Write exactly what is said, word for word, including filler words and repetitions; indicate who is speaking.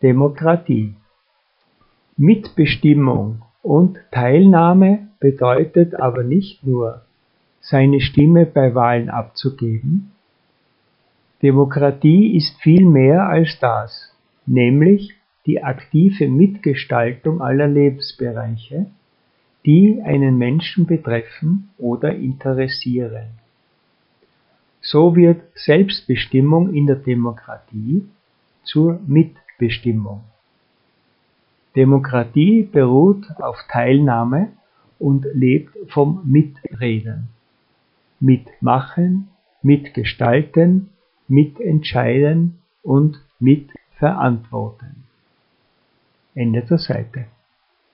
Speaker 1: Demokratie. Mitbestimmung und Teilnahme bedeutet aber nicht nur, seine Stimme bei Wahlen abzugeben. Demokratie ist viel mehr als das, nämlich die aktive Mitgestaltung aller Lebensbereiche, die einen Menschen betreffen oder interessieren. So wird Selbstbestimmung in der Demokratie zur Mitbestimmung. Demokratie beruht auf Teilnahme und lebt vom Mitreden. Mitmachen, mitgestalten, mitentscheiden und mitverantworten. Ende der Seite.